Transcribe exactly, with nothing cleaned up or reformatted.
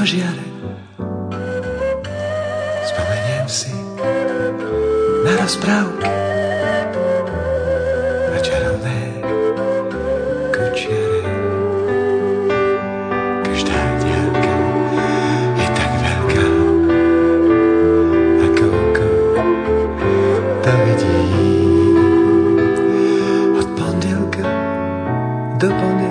žiare. Spomeniem si na rozprávky, na čarovné kučiare. Každá diaľka je tak veľká, ako oko to vidí. Od pondelka do pondelka